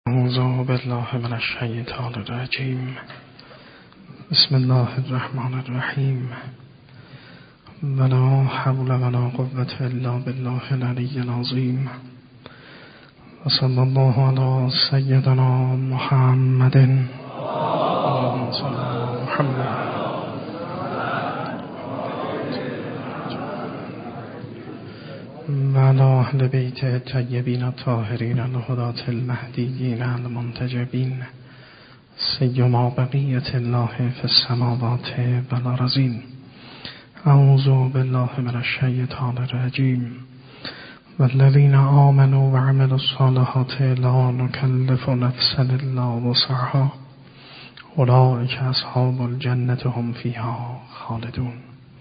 اعوذ بالله من الشیطان الرجیم. بسم الله الرحمن الرحیم. ولا حول ولا قوة الا بالله العلی العظیم. و صلی الله علی سیدنا محمد. اللهم صل علی محمد و علی اهل بیت الطیبین الطاهرین الهداة المهدیین المنتجبین سیما بقیة الله فی السماوات والارضین. اعوذ بالله من الشیطان الرجیم. والذین آمنوا وعملوا الصالحات لا نکلف نفسا الا وسعها اولئک اصحاب الجنة هم فیها خالدون.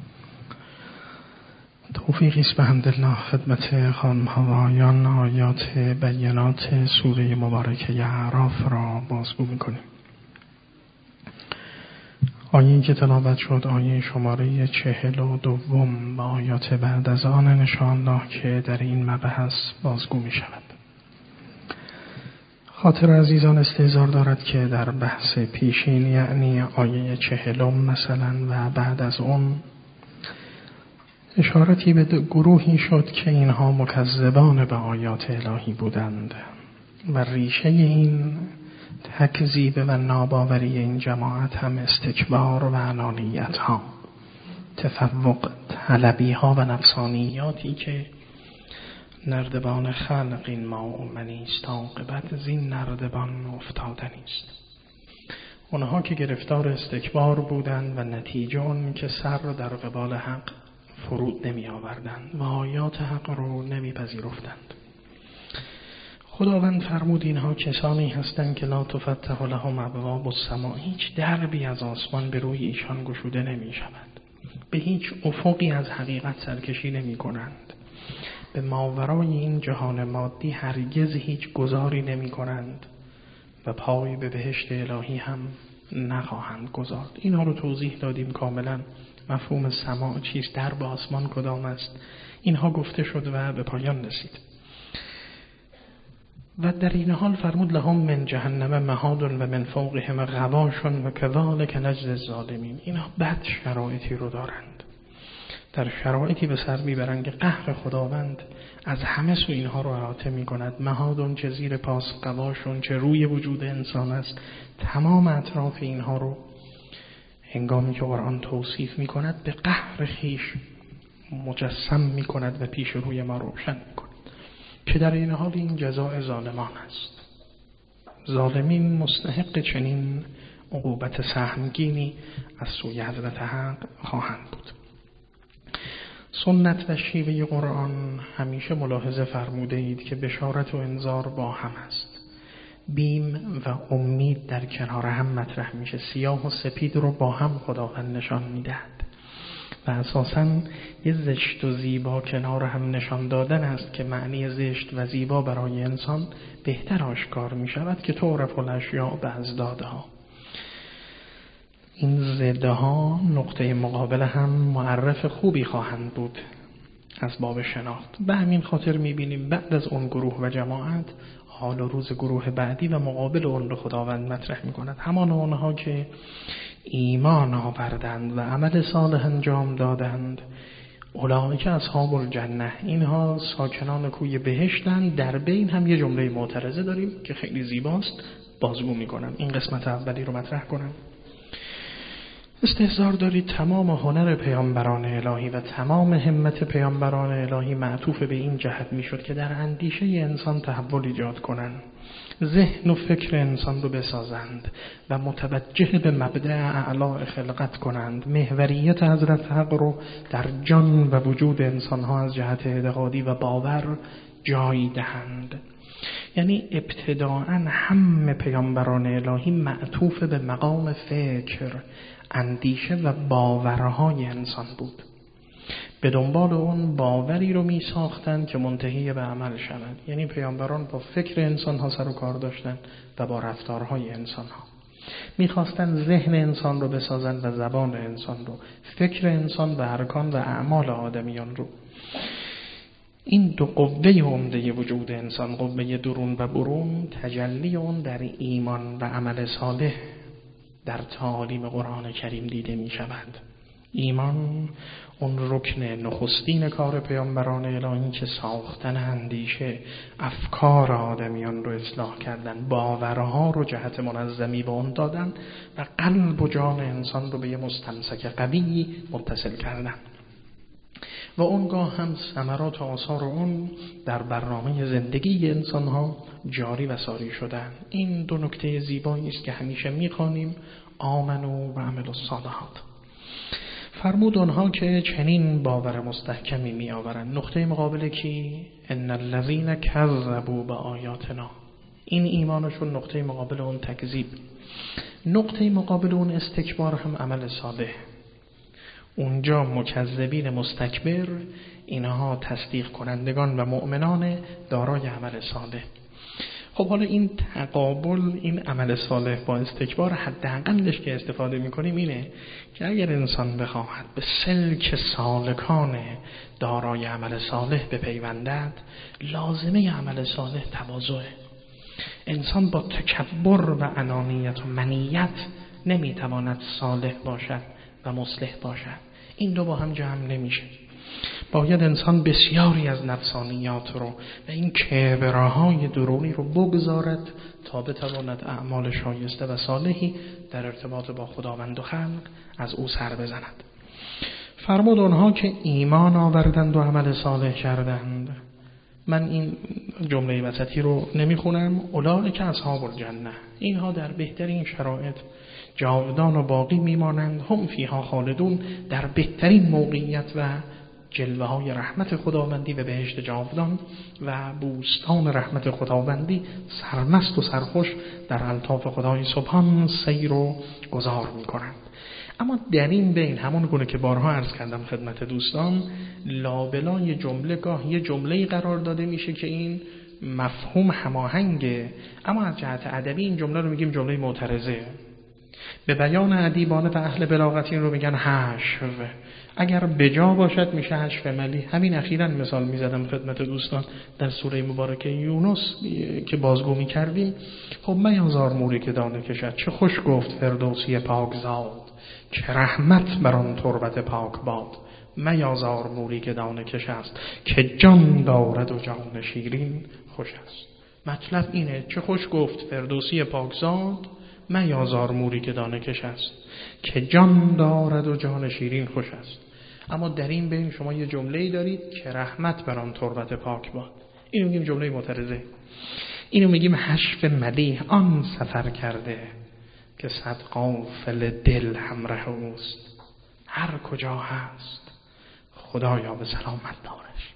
توفیقی است به حمدالله خدمت خانم‌ها و آقایان آیات بینات سوره مبارکه اعراف را بازگو می‌کنیم. آیه‌ای که تلاوت شد آیه شماره 42 و آیات بعد از آن انشاءالله که در این مبحث بازگو می‌شود. خاطر عزیزان استحضار دارد که در بحث پیشین یعنی آیه 40 مثلا و بعد از اون اشارتی به گروهی شد که اینها مکذبان به آیات الهی بودند و ریشه این تکذیب و ناباوری این جماعت هم استکبار و انانیت ها، تفوق طلبی ها و نفسانیاتی که نردبان خلق این مؤمنی است، عاقبت زین نردبان افتادنی است. اونها که گرفتار استکبار بودند و نتیجه اون که سر در قبال حق فرود نمی آوردند و آیات حق رو نمی پذیرفتند. خداوند فرمود اینها کسانی هستند که لا تفتح لهم ابواب السماء، هیچ دربی از آسمان به روی ایشان گشوده نمی شود، به هیچ افقی از حقیقت سرکشی نمی کنند، به ماورای این جهان مادی هرگز هیچ گذاری نمی کنند و پای به بهشت الهی هم نخواهند گذارد. اینها رو توضیح دادیم کاملا. مفهوم سماع چیست، درب آسمان کدام است، اینها گفته شد و به پایان رسید. و در این حال فرمود لهم من جهنم مهاد و من فوقهم غواش و کذالک نجزی الظالمین. اینها بد شرایطی رو دارند، در شرایطی به سر میبرند که قهر خداوند از همه سو اینها رو احاطه میکند. مهاد چه زیر پاس، غواشون چه روی وجود انسان است، تمام اطراف اینها رو هنگامی که قرآن توصیف می کند به قهر خیش مجسم می کند و پیش روی ما روشن می کند که در این حال این جزاء ظالمان است. ظالمین مستحق چنین عقوبت سهمگینی از سوی حضرت حق خواهند بود. سنت و شیوه قرآن همیشه ملاحظه فرموده اید که بشارت و انذار با هم است. بیم و امید در کنار هم مطرح میشه. سیاه و سپید رو با هم خداوند نشان میدهد و اساساً یه زشت و زیبا کنار هم نشان دادن است که معنی زشت و زیبا برای انسان بهتر آشکار میشود که تعرف الاشیاء باضدادها. این ضدها نقطه مقابل هم معرف خوبی خواهند بود از باب شناخت. به همین خاطر میبینیم بعد از اون گروه و جماعت حال و روز گروه بعدی و مقابل اون رو خداوند مطرح می‌کند. همان اونها که ایمان آوردند و عمل صالح انجام دادند، اولئک اصحاب الجنه، اینها ساکنان کوی بهشتند. در بین هم یه جمله معترضه داریم که خیلی زیباست، بازگو می‌کنم. این قسمت اولی رو مطرح کنم. استحضار دارید تمام هنر پیامبران الهی و تمام همت پیامبران الهی معطوف به این جهت میشد که در اندیشه انسان تحول ایجاد کنند، ذهن و فکر انسان رو بسازند و متوجه به مبدأ اعلی خلقت کنند، محوریت حضرت حق رو در جان و وجود انسانها از جهت اعتقادی و باور جای دهند. یعنی ابتداءً همه پیامبران الهی معطوف به مقام فکر، اندیشه و باورهای انسان بود. به دنبال اون باوری رو می ساختند که منتهی به عمل شود. یعنی پیامبران با فکر انسان ها سر و کار داشتند و با رفتارهای انسان ها می خواستند ذهن انسان رو بسازند و زبان انسان رو، فکر انسان و ارکان و اعمال آدمیان رو. این دو قوه عمده وجود انسان، قوه درون و برون، تجلی اون در ایمان و عمل صالح در تعالیم قرآن کریم دیده می شود. ایمان اون رکن نخستین کار پیامبران الهی که ساختن اندیشه، افکار آدمیان رو اصلاح کردن، باورها رو جهت منظمی به اون دادن و قلب و جان انسان رو به یه مستمسک قوی متصل کردن و اونگاه هم ثمرات و آثار اون در برنامه زندگی انسانها جاری و ساری شدن. این دو نکته زیبایی است که همیشه می‌خوانیم: آمنو و عملوا الصالحات. فرمود اونها که چنین باور مستحکمی می آورند. نقطه مقابل کی؟ ان الذین کذبوا بآیاتنا. این ایمانشون نقطه مقابل اون تکذیب. نقطه مقابل اون استکبار هم عمل صالح. اونجا مکذبین مستکبر، اینها تصدیق کنندگان و مؤمنان دارای عمل صالح. خب حالا این تقابل، این عمل صالح با استکبار، حداقلش که استفاده می‌کنیم اینه که اگر انسان بخواهد به سلک سالکان دارای عمل صالح بپیوندد، لازمه عمل صالح تواضعه. انسان با تکبر و انانیت و منیت نمیتواند صالح باشد و مصلح باشد. این دو با هم جمع نمیشه. باید انسان بسیاری از نفسانیات رو و این کبرهای درونی رو بگذارد تا بتواند اعمال شایسته و صالحی در ارتباط با خداوند و خلق از او سر بزند. فرمود آنها که ایمان آوردند و عمل صالح کردند. من این جمله وسطی رو نمیخونم. اولئک اصحاب الجنه. اینها در بهترین شرایط جاودان و باقی میمانند. هم فیها خالدون. در بهترین موقعیت و جلوه های رحمت خداوندی و بهشت جاودان و بوستان رحمت خداوندی سرمست و سرخوش در الطاف خدای سبحان سیر و گذار میکنند. اما در این بین، همون گونه که بارها عرض کردم خدمت دوستان، لابلای جمله گاه یه جمله‌ای قرار داده میشه که این مفهوم هماهنگه، اما از جهت ادبی این جمله رو میگیم جمله معترضه. به بیان ادیبانه و اهل بلاغت این رو میگن حشو. اگر بجا باشد میشه حشو ملی. همین اخیراً مثال میزدم خدمت دوستان در سوره مبارکه یونس که بازگو میکردیم. خب میازار موری که دانه کشد، چه خوش گفت فردوسی پاکزاد، که رحمت بر آن تربت پاک باد. میازار موری که دانه کش است، که جان دارد و جان شیرین خوش است. مطلب اینه، چه خوش گفت فردوسی پاکزاد، میازار موری که دانه کش است، که جان دارد و جان شیرین خوش است. اما در این بین شما یه جمله‌ای دارید که رحمت بر آن تربت پاک باد. اینو میگیم جمله معترضه. اینو میگیم حشو ملیح. آن سفر کرده که صد غافل دل همراه اوست، هر کجا هست خدایا به سلامت دارش.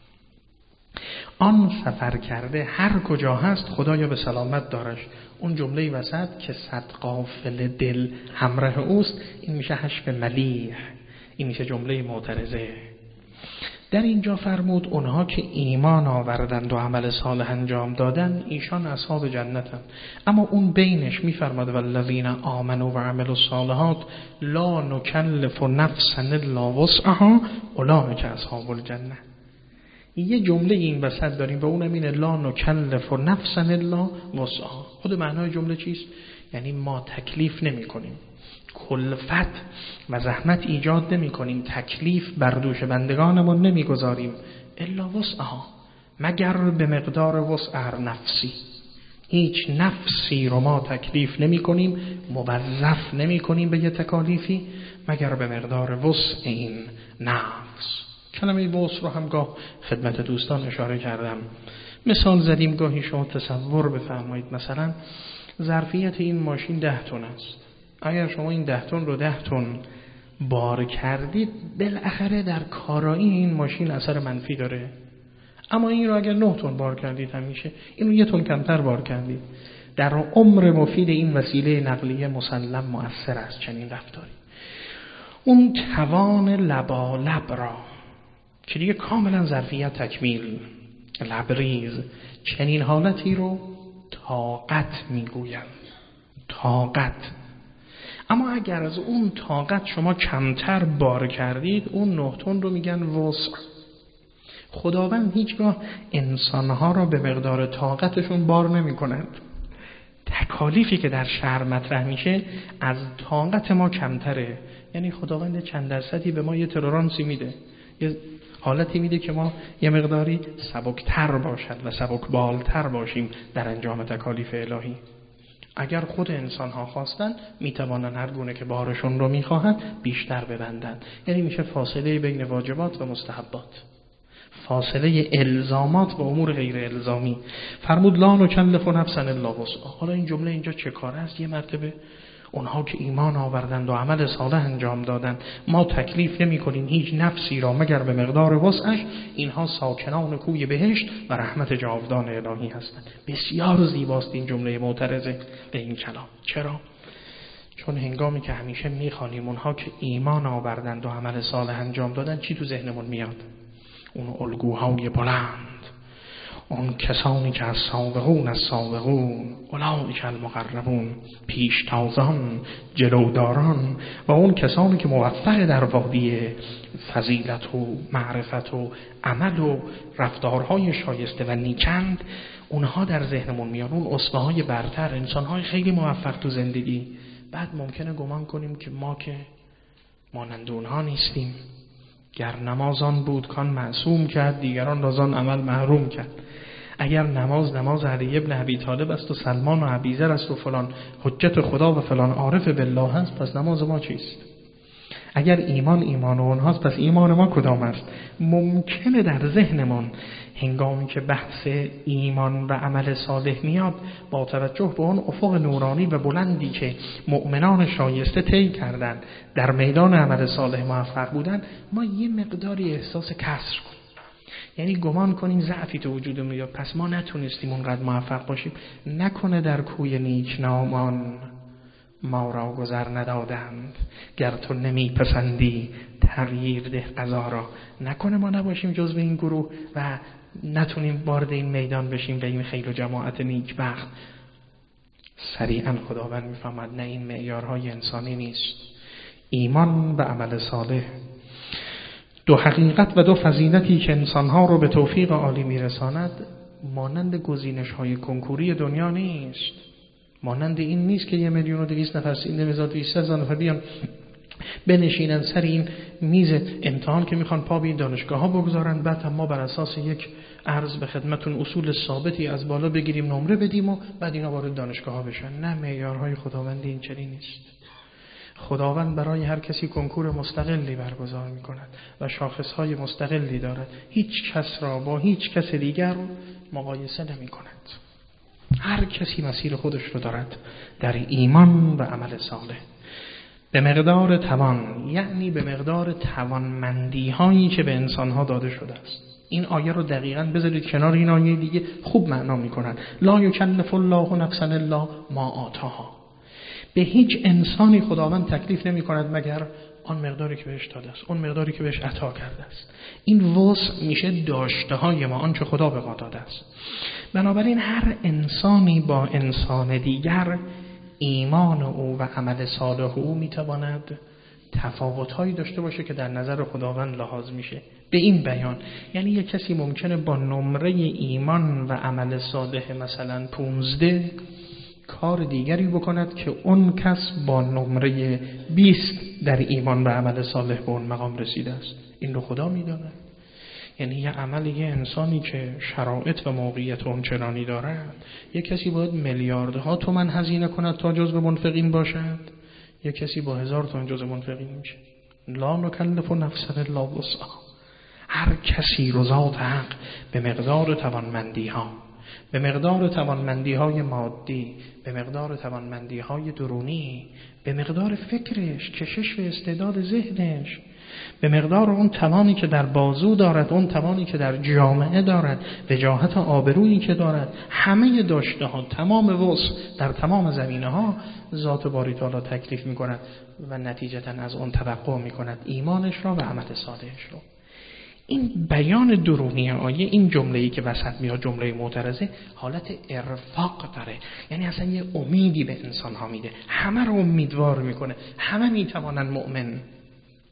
آن سفر کرده هر کجا هست خدایا به سلامت دارش. اون جمله وسط که صد غافل دل همراه اوست، این میشه حشو ملیح، این میشه جمله معترضه. در اینجا فرمود اونها که ایمان آوردند و عمل صالح انجام دادن، ایشان اصحاب جنتن. اما اون بینش میفرماد والذین آمنوا و عملوا الصالحات لا نکلف نفسا الا وسعها اولئک اصحاب الجنه. یه جمله این وسط داریم و اونم اینه لا نکلف نفسا الا وسعها. خود معنای جمله چیست؟ یعنی ما تکلیف نمی کنیم، کلفت و زحمت ایجاد نمی کنیم، تکلیف بر دوش بندگانمون نمی گذاریم الا وسعها، مگر به مقدار وسع هر نفسی. هیچ نفسی رو ما تکلیف نمی کنیم، موظف نمی کنیم به یه تکالیفی مگر به مقدار وسع این نفس. کلمه وسع رو هم گاه خدمت دوستان اشاره کردم، مثال زدیم. گاهی شما تصور بفرمایید مثلا ظرفیت این ماشین 10 تن است. اگر شما این 10 تن رو 10 تن بار کردید، بالاخره در کارایی این ماشین اثر منفی داره. اما این رو اگر 9 تن بار کردید همیشه، این رو 1 تن کمتر بار کردید، در عمر مفید این وسیله نقلیه مسلم مؤثر است چنین رفتاری. اون توان لبالب را که دیگه کاملا ظرفیت تکمیل، لبریز، چنین حالتی رو طاقت میگویم. طاقت. اما اگر از اون طاقت شما کمتر بار کردید، اون 9 تن رو میگن وسع. خداوند هیچگاه انسانها را به مقدار طاقتشون بار نمی کند. تکالیفی که در شرع مطرح میشه از طاقت ما کمتره. یعنی خداوند چند درصدی به ما یه تولرانسی میده، یه حالتی میده که ما یه مقداری سبکتر باشد و سبکبالتر باشیم در انجام تکالیف الهی. اگر خود انسان‌ها خواستن میتوانن هر گونه که بارشون رو میخواهند بیشتر ببندن. یعنی میشه فاصله بین واجبات و مستحبات، فاصله الزامات و امور غیر الزامی. فرمود لا نکلف نفسا الا وسعها. حالا این جمله اینجا چه کار است؟ یه مرتبه اونها که ایمان آوردند و عمل صالح انجام دادند ما تکلیف نمی کنیم هیچ نفسی را مگر به مقدار وسعش، اینها ساکنان کوی بهشت و رحمت جاودان الهی هستند. بسیار زیباست این جمله معترضه به این کلام. چرا؟ چون هنگامی که همیشه میخوانیم اونها که ایمان آوردند و عمل صالح انجام دادند، چی تو ذهنمون میاد؟ اون الگوهای بلند، اون کسانی که از سابقون اولئک المقربون، پیشتازان، جلوداران، و اون کسانی که موفق در وادی فضیلت و معرفت و عمل و رفتارهای شایسته و نیکند، اونها در ذهنمون میان، اون اسوه‌های برتر، انسانهای خیلی موفق تو زندگی. بعد ممکنه گمان کنیم که ما که مانند اونها نیستیم. گر نمازان بود کان معصوم کرد، دیگران را زان عمل محروم کرد. اگر نماز علی ابن ابی طالب است و سلمان و ابیذر است و فلان حجت خدا و فلان عارف بالله است، پس نماز ما چیست؟ اگر ایمان اونهاست، پس ایمان ما کدام است؟ ممکنه در ذهنمون هنگامی که بحث ایمان و عمل صالح میاد، با توجه به اون افق نورانی و بلندی که مؤمنان شایسته طی کردن در میدان عمل صالح موفق بودن، ما یه مقداری احساس کسر کنیم. یعنی گمان کنیم ضعفی تو وجودمون میاد، پس ما نتونستیم اونقدر موفق باشیم. نکنه در کوی نیکنامان ما را گذر ندادند، گر تو نمیپسندی تغییر ده قضا را. نکنه ما نباشیم جزو این گروه و نتونیم وارد این میدان بشیم به این خیل و جماعت نیکبخت. سریعا خداوند میفهمد نه، این معیارهای انسانی نیست. ایمان و عمل صالح دو حقیقت و دو فضیلتی که انسانها رو به توفیق عالی میرساند، مانند گزینش‌های کنکوری دنیا نیست. مانند این نیست که 1,200,000 نفر 1,200,000 نفر بیان بنشینن سر این میز امتحان که میخوان پا به این دانشگاه‌ها بگذارن، بعد هم ما بر اساس یک عرض به خدمتون اصول ثابتی از بالا بگیریم نمره بدیم و بعد اینا وارد دانشگاه‌ها بشن. نه، معیارهای خداوند این چنین نیست. خداوند برای هر کسی کنکور مستقلی برگزار می‌کند و شاخص‌های مستقلی دارد. هیچ کس را با هیچ کس دیگر مقایسه نمی‌کند. هر کسی مسیر خودش رو دارد در ایمان و عمل صالح. به مقدار توان، یعنی به مقدار توانمندی هایی که به انسانها داده شده است. این آیه رو دقیقاً بذارید کنار این آیه دیگه، خوب معنا می‌کند. لا یکلف الله نفسا الا ما آتاها. به هیچ انسانی خداوند تکلیف نمی‌کند مگر آن مقداری که بهش داده است، اون مقداری که بهش عطا کرده است. این وسع میشه داشته‌های ما، آنچه خدا به ما داده است. بنابراین هر انسانی با انسان دیگر ایمان او و عمل صالح او میتواند تفاوت‌هایی داشته باشه که در نظر خداوند لحاظ میشه. به این بیان یعنی یک کسی ممکنه با نمره ایمان و عمل صالح مثلا 15 کار دیگری بکند که اون کس با نمره 20 در ایمان و عمل صالح به اون مقام رسیده است. این رو خدا میداند. یعنی یه عمل یه انسانی که شرایط و موقعیت اونچنانی دارد، یه کسی باید میلیاردها تومان هزینه کند تا جزو منفقین باشد، یه کسی با 1000 تومان جزو منفقین میشه. لا نکلف نفسا الا وسعها. هر کسی رو ذات حق به مقدار توانمندی ها، به مقدار توانمندی های مادی، به مقدار توانمندی های درونی، به مقدار فکرش، کشش و استعداد ذهنش، به مقدار اون توانی که در بازو دارد، اون توانی که در جامعه دارد، وجاهت آبرویی که دارد، همه داشته ها، تمام وسع در تمام زمینه ها ذات باری تعالی تکلیف می کند و نتیجتا از اون توقع می کند ایمانش را و عمل صالحش را. این بیان درونی آیه، این جمله‌ای که وسط میاد، جمله معترضه، حالت ارفاق داره. یعنی اصلا یه امیدی به انسان ها میده، همه رو امیدوار میکنه، همه میتوانن مؤمن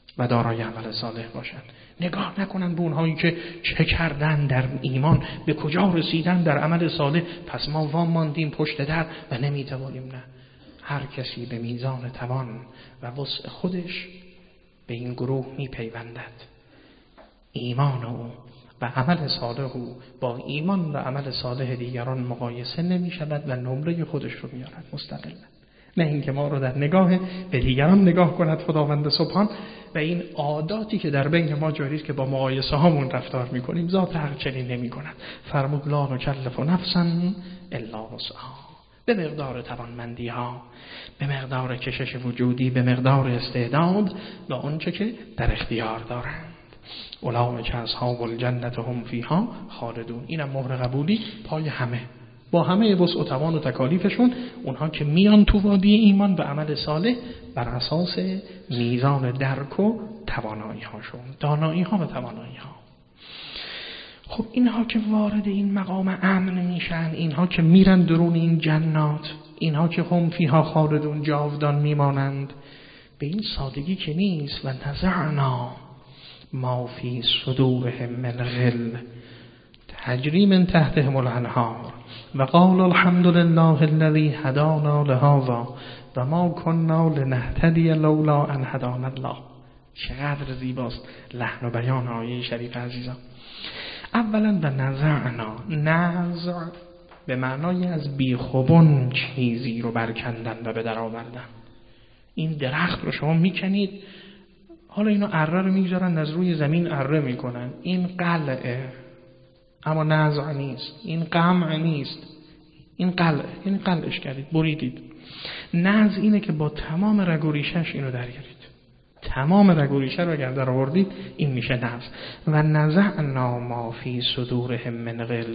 و دارای عمل صالح باشند. نگاه نکنن به اونهایی که چه کردن در ایمان، به کجا رسیدن در عمل صالح، پس ما وام ماندیم پشت در و نمیتوانیم. نه، هر کسی به میزان توان و وسع خودش به این گروه میپیوندد. ایمان او و عمل صالح او با ایمان و عمل صالح دیگران مقایسه نمی شود و نمره خودش رو میارد مستقلا. نه اینکه ما رو در نگاه به دیگران نگاه کند خداوند سبحان و این عاداتی که در بین ما جاری است که با مقایسه هامون رفتار میکنیم ذات حق چنین نمی کند. فرمود لا نکلف نفسا الا وسعها، به مقدار توانمندی ها، به مقدار کشش وجودی، به مقدار استعداد و آنچه که در اختیار دارند. اولئک اصحاب الجنة هم فیها خالدون. اینم مهر قبولی پای همه، با همه وسع و توان و تکالیفشون، اونها که میان تو وادی ایمان و عمل صالح بر اساس میزان درک و توانایی هاشون، دانایی ها و توانایی ها. خب اینها که وارد این مقام امن میشن، اینها که میرن درون این جنات، اینها که هم فیها خالدون جاودان میمانند، به این سادگی که نیست. و نزعنا ما فی صدورهم من غل تجری من تحتهم الانهار و قال الحمد لله الذی هدانا لهذا و ما كنا لنهتدی لولا ان هدانا الله. چقدر زیباست لحن و بیان آیه شریف عزیزان. اولا و نزعنا، نزع به معنای از بیخوبون چیزی رو برکندن و به در آوردن. این درخت رو شما میکنید، حالا اینو اره رو میگذارن از روی زمین اره میکنن، این قلعه، اما نزع نیست، این قمع نیست، این قلعه، این قلعش کردید، بریدید. نزع اینه که با تمام رگ و ریشش اینو درگیرید، تمام رگ و ریشه رو اگر در آوردید این میشه نزع. و نزعنا ما فی صدورهم من غل،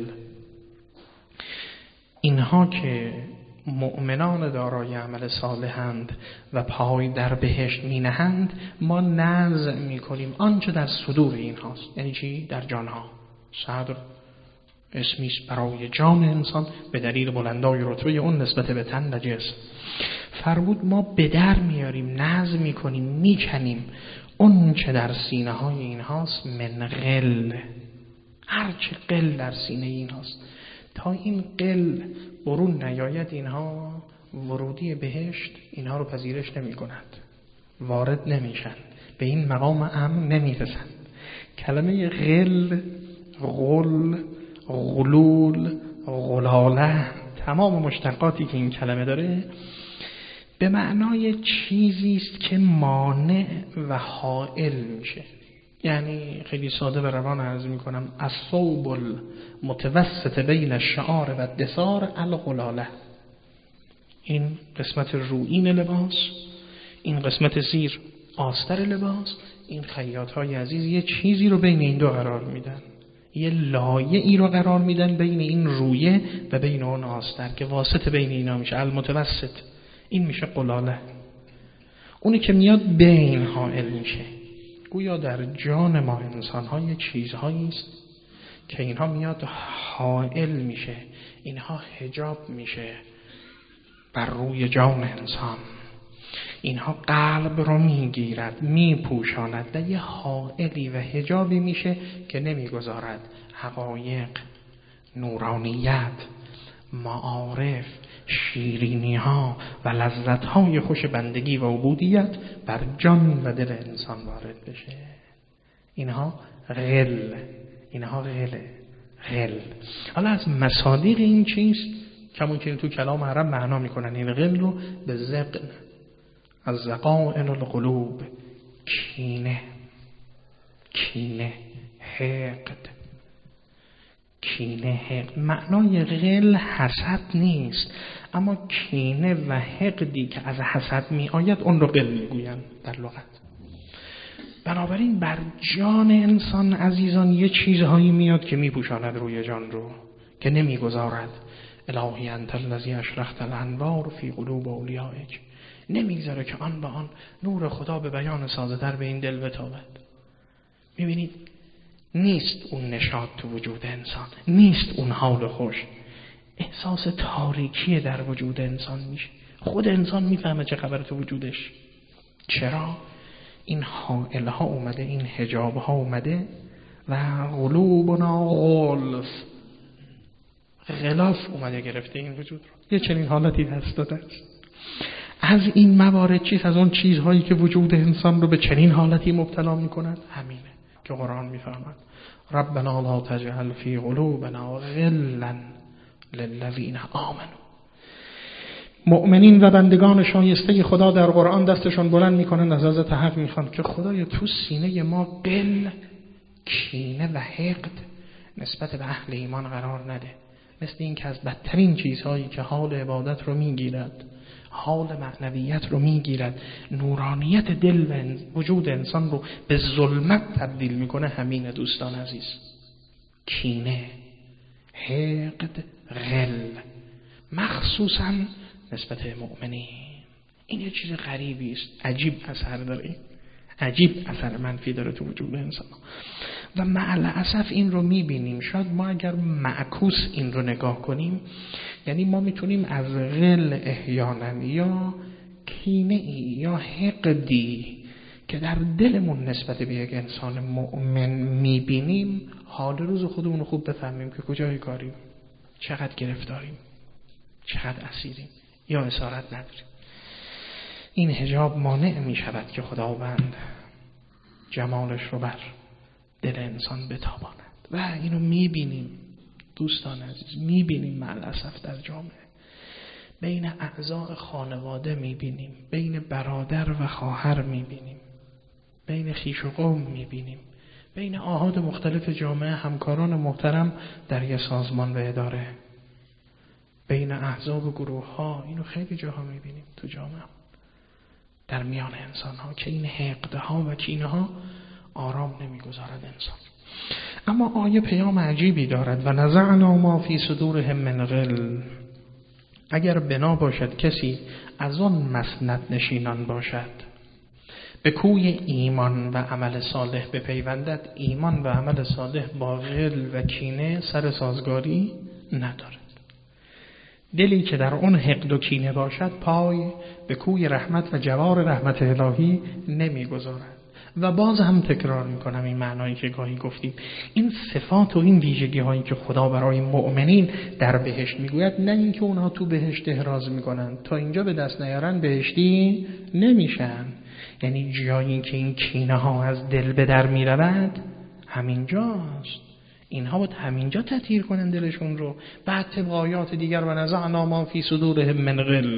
اینها که مؤمنان دارای عمل صالحند و پای در بهشت می نهند، ما نزع می کنیم آنچه در صدور این هاست. یعنی چی؟ در جانها. صدر اسمیست برای جان انسان به دلیل بلندای رتبه اون نسبت به تن و جسم. فرمود ما به در میاریم، نزع می کنیم، می کنیم اون چه در سینه های این هاست، من غل، هر چه غل در سینه این هاست، تا این غل برون نیاید اینها ورودی بهشت اینها رو پذیرش نمی کند، وارد نمیشن، به این مقام امن نمیرسند. کلمه غل، غل، غلول، غلاله، تمام مشتقاتی که این کلمه داره به معنای چیزی است که مانع و حائل میشه. یعنی خیلی ساده و روان عرض میکنم، الثوب المتوسط بین الشعار و الدثار الغلاله. این قسمت رویین لباس، این قسمت زیر آستر لباس، این خیاط‌های عزیز یه چیزی رو بین این دو قرار میدن، یه لایه‌ای رو قرار میدن بین این رویه و بین اون آستر که واسطه بین اینا میشه، المتوسط، این میشه غلاله. اونی که میاد بین حائل میشه. گویا در جان ما انسان‌ها یه چیزهایی است که اینها میاد حائل میشه، اینها حجاب میشه بر روی جان انسان، اینها قلب رو میگیرد، میپوشاند و یه حائلی و حجابی میشه که نمیگذارد حقایق، نورانیت، معارف، شیرینی ها و لذت های خوش بندگی و عبودیت بر جان و دل انسان وارد بشه. اینها غل، اینها غل. حالا از مصادیق این چیز کمون که تو کلام عرب معنا میکنن این غل رو به زقن، از زقائن القلوب، کینه، حقد. معنای غل حسد نیست، اما کینه و حقدی که از حسد می آید اون رو غل میگوین در لغت. بنابراین بر جان انسان عزیزان یه چیزهایی میاد که میپوشاند روی جان رو، که نمیگذارد. الهی انت الذی اشرقت الانوار فی قلوب اولیائک، نمیگذاره که آن به آن نور خدا به بیان ساده در به این دل بتابد. میبینید نیست اون نشاط تو وجود انسان، نیست اون حال خوش، احساس تاریکی در وجود انسان میشه. خود انسان میفهمه چه خبر تو وجودش. چرا؟ این حائل ها اومده، این حجاب ها اومده و قلوبنا غلف، غلاف اومده گرفته این وجود رو. یه چنین حالتی دست داده است. از این موارد چیز، از اون چیزهایی که وجود انسان رو به چنین حالتی مبتلا میکنند، همینه که قرآن میفرماد ربنا لا تجعل فی قلوبنا غلا للذین آمنوا. مؤمنین و بندگان شایسته خدا در قرآن دستشون بلند میکنن، از حضرت حق میخوان که خدای تو سینه ما غل، کینه و حقد نسبت به اهل ایمان قرار نده. مثل این که از بدترین چیزهایی که حال عبادت رو میگیرد، حال معنویت رو میگیرد، نورانیت دل و وجود انسان رو به ظلمت تبدیل میکنه، همین دوستان عزیز. کینه، حقد، غل، مخصوصا نسبت مؤمنین. این یه چیز غریبی است، عجیب اثر داره، عجیب اثر منفی داره تو وجود انسان. و مع الاسف این رو میبینیم. شاید ما اگر معکوس این رو نگاه کنیم، یعنی ما میتونیم از غل احیانا یا کینه یا حقدی که در دلمون نسبت به یک انسان مؤمن میبینیم، حال روز خودمون رو خوب بفهمیم که کجای کاریم، چقدر گرفتاریم، چقدر اسیریم یا اسارت نداریم. این حجاب مانع می شود که خداوند جمالش رو بر دل انسان بتاباند. و اینو میبینیم دوستان عزیز، میبینیم مع الاسف در جامعه، بین اعضاء خانواده میبینیم، بین برادر و خواهر میبینیم، بین خویش و قوم میبینیم، بین آحاد مختلف جامعه، همکاران محترم در یک سازمان و اداره، بین احزاب و گروه ها. اینو خیلی جاها میبینیم تو جامعه، در میان انسان ها، که این حقد ها و کینه ها آرام نمیگذارد انسان. اما آیه پیام عجیبی دارد و نزعنا ما فی صدورهم من غل. اگر بنا باشد کسی از آن مسند نشینان باشد، به کوی ایمان و عمل صالح بپیوندد، ایمان و عمل صالح با غل و کینه سر سازگاری ندارد. دلی که در اون حقد و کینه باشد پای به کوی رحمت و جوار رحمت الهی نمیگذارد. و باز هم تکرار میکنم این معنایی که گاهی گفتیم، این صفات و این ویژگی هایی که خدا برای مؤمنین در بهشت میگوید، نه اینکه اونها تو بهشت احراز میکنن، تا اینجا به دست نیارن بهشتی نمیشن. یعنی جایی که این کینه ها از دل به در میرود همینجاست. اینها باید همینجا تطهیر کنن دلشون رو. بعد طبق آیات دیگر و نزعنا ما فی صدورهم من غل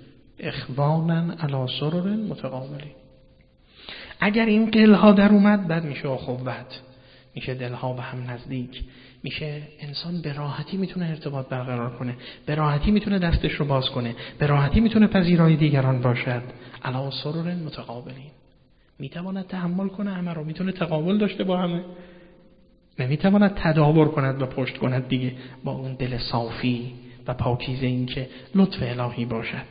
اخوانا علی سرر متقابلین. اگر این غل ها در اومد، بعد میشه اخوت، میشه دلها به هم نزدیک، میشه انسان به راحتی میتونه ارتباط برقرار کنه، به راحتی میتونه دستش رو باز کنه، به راحتی میتونه پذیرای دیگران باشد. علی سرر متقابلین، میتواند تحمل کنه همه رو، میتونه تقابل داشته با همه، نمیتواند تدابر کند و پشت کند دیگه، با اون دل صافی و پاکیزه این که لطف الهی باشد.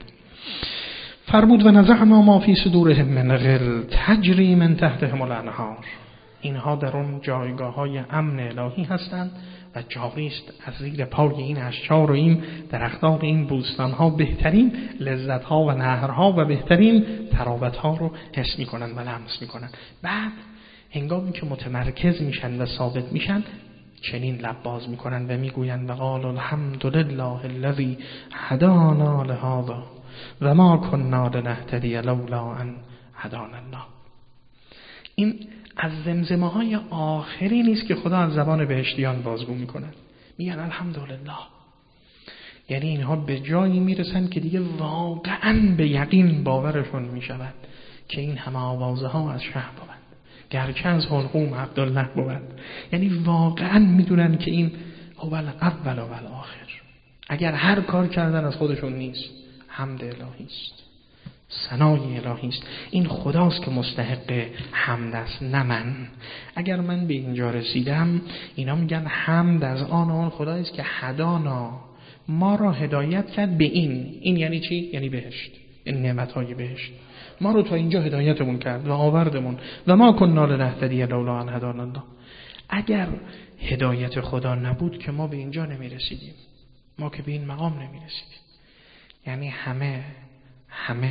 فرمود و نزعنا ما فی صدورهم من غل تجری من تحتهم الانهار. اینها در اون جایگاه‌های امن الهی هستند و جاری است از زیر پای این اشجار و این درختان و این بوستان‌ها بهترین لذت‌ها و نهرها و بهترین تراوت‌ها رو حس می‌کنند و لمس می‌کنند. بعد هنگامی که متمرکز میشن و ثابت میشن، چنین لب باز میکنن و میگویند و قال الحمدلله الذی هدانا لهذا و ما كنا لنهتدی لولا ان هدانا الله. این از زمزمه های آخری نیست که خدا از زبان بهشتیان بازگو میکنن، میگن الحمدلله. یعنی اینها به جایی میرسن که دیگه واقعا به یقین باورشون میشود که این همه آوازه ها از شه بود، گرچه از حلقوم عبدالله بود. یعنی واقعا میدونن که این هو الاول و الاخر. اگر هر کار کردن از خودشون نیست، حمد الهی است، ثنای الهی است. این خداست که مستحق حمد است، نه من. اگر من به اینجا رسیدم، اینا میگن حمد از آن خدایی است که هدانا، ما را هدایت کرد به این یعنی چی؟ یعنی بهشت، این نعمت‌های بهشت. ما رو تا اینجا هدایتمون کرد و آوردمون و ما کنا لنهتدی لولا ان هدانا الله. اگر هدایت خدا نبود که ما به اینجا نمیرسیدیم، ما که به این مقام نمیرسیدیم. یعنی همه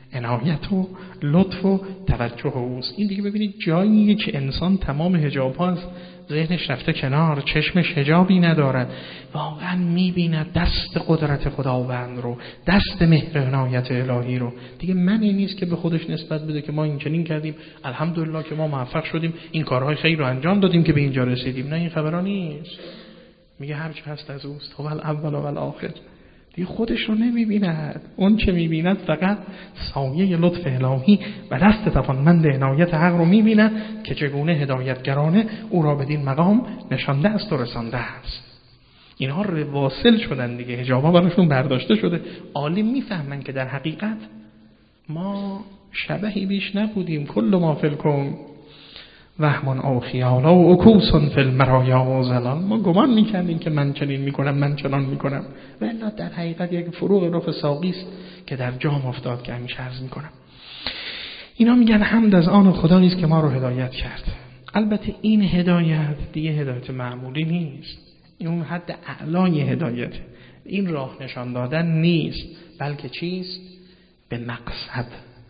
عنایت و لطف و توجه اوست. این دیگه ببینید جاییه که انسان تمام حجاب‌ها از ذهنش رفته کنار، چشمش حجابی ندارد، واقعا می‌بیند دست قدرت خداوند رو، دست مهر عنایت الهی رو. دیگه منی نیست که به خودش نسبت بده که ما این چنین کردیم، الحمدلله که ما موفق شدیم، این کارهای خیر رو انجام دادیم که به اینجا رسیدیم. نه، این خبرا نیست. میگه هر چه هست از اوست، هو الاول و الاخر. دیگه خودش رو نمی‌بیند، اون چه می‌بیند فقط سایه لطف الهی و دست توانمند عنایت حق رو می‌بیند که چگونه هدایتگرانه او را بدین مقام نشانده است و رسانده است. اینها واصل شدن دیگه، حجابا براشون برداشته شده. عالی میفهمن که در حقیقت ما شبهی بیش نبودیم. کل ما فی الکون وهم او خیالا و عکوس فی المرایا و زلال. ما گمان میکردیم که من چنین میکنم، من چنان میکنم، ولی در حقیقت یک فروغ رخ ساقی است که در جام افتاد که همیشه عرض میکنم. اینا میگن حمد از آن خدایی است که ما رو هدایت کرد. البته این هدایت دیگه هدایت معمولی نیست، این اون حد اعلای هدایت، این راه نشان دادن نیست، بلکه چیست؟ به مقصد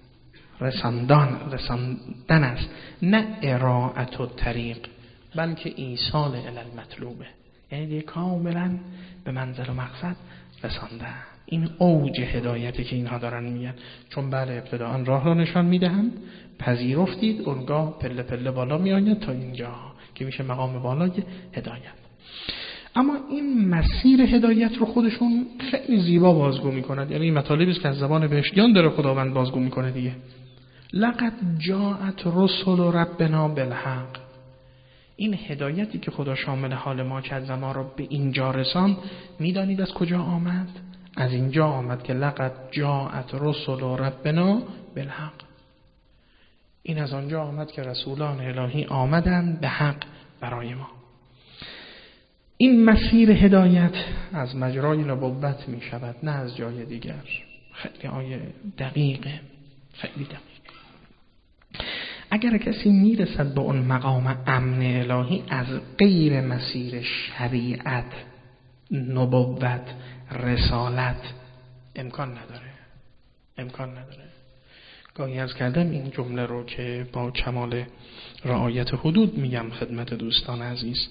رساندن است، نه ارائت و طریق، بلکه ایصال الی المطلوبه، یعنی دیگه کاملا به منزل و مقصد رسانده. این اوج هدایتی که اینها دارن میگن. چون بله ابتداء راه را نشان میدهند، پذیرفتید، اونگاه پله پله بالا میآید تا اینجا که میشه مقام بالای هدایت. اما این مسیر هدایت رو خودشون خیلی زیبا بازگو میکنند. یعنی این مطالبی است که از زبان بهشتیان داره خداوند بازگو میکنه دیگه. لقد جاءت رسل ربنا بالحق. این هدایتی که خدا شامل حال ما کرد و ما رو به اینجا رساند، میدانید از کجا آمد؟ از اینجا آمد که لقد جاءت رسل ربنا بالحق. این از آنجا آمد که رسولان الهی آمدند به حق برای ما. این مسیر هدایت از مجرای نبوت می شود، نه از جای دیگر. خیلی آیه دقیقه، خیلی دقیق. اگر کسی میرسد به اون مقام امن الهی از غیر مسیر شریعت، نبوت، رسالت امکان نداره. گاهی عرض کردم این جمله رو که با کمال رعایت حدود میگم خدمت دوستان عزیز.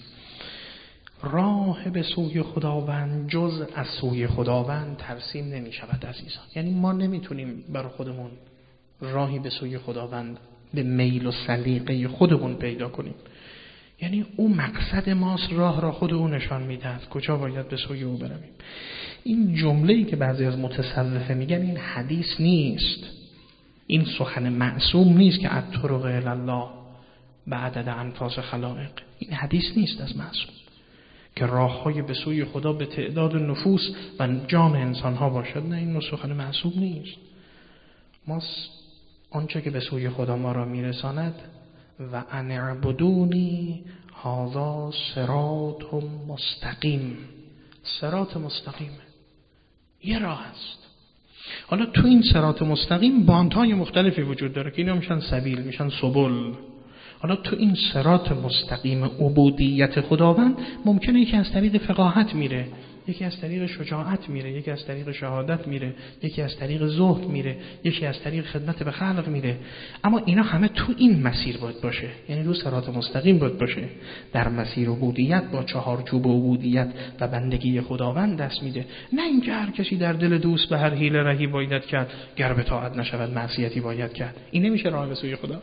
راه به سوی خداوند جز از سوی خداوند ترسیم نمی شود عزیزان. یعنی ما نمیتونیم برای خودمون راهی به سوی خداوند به میل و سلیقه خودمون پیدا کنیم. یعنی او مقصد ماست، راه را خود او نشان میدهد کجا باید به سوی او برویم. این جمله‌ای که بعضی از متصوفه میگن این حدیث نیست، این سخن معصوم نیست که الطرق الی الله بعدد انفاس خلائق. این حدیث نیست از معصوم که راههای به سوی خدا به تعداد نفوس و جان انسانها باشد. نه، این سخن معصوم نیست. ما آنچه که به سوی خدا ما را میرساند و ان اعبدونی هذا صراط مستقیم. صراط مستقیم یه راه است. حالا تو این صراط مستقیم بانت‌های مختلفی وجود داره که اینا میشن سبیل، میشن سبل. حالا تو این صراط مستقیم عبودیت خداوند ممکنه یکی از طریق فقاهت میره، یکی از طریق شجاعت میره، یکی از طریق شهادت میره، یکی از طریق زهد میره، یکی از طریق خدمت به خلق میره. اما اینا همه تو این مسیر باید باشه، یعنی رو صراط مستقیم باید باشه. در مسیر عبودیت با چهارچوب عبودیت و بندگی خداوند دست میده. نه اینکه هر کسی در دل دوست به هر حیله رهی باید کرد، گر به طاعت نشود معصیتی باید کرد. این نمیشه راه به سوی خدا.